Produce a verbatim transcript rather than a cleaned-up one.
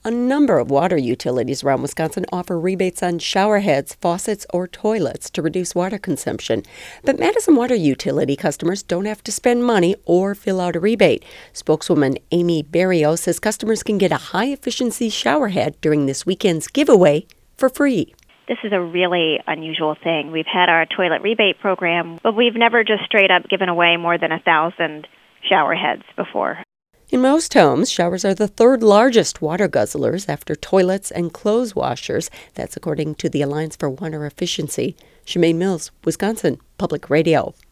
A number of water utilities around Wisconsin offer rebates on shower heads, faucets, or toilets to reduce water consumption. But Madison Water Utility customers don't have to spend money or fill out a rebate. Spokeswoman Amy Berrio says customers can get a high-efficiency shower head during this weekend's giveaway for free. This is a really unusual thing. We've had our toilet rebate program, but we've never just straight up given away more than a thousand shower heads before. In most homes, showers are the third largest water guzzlers after toilets and clothes washers. That's according to the Alliance for Water Efficiency. Shemaine Mills, Wisconsin Public Radio.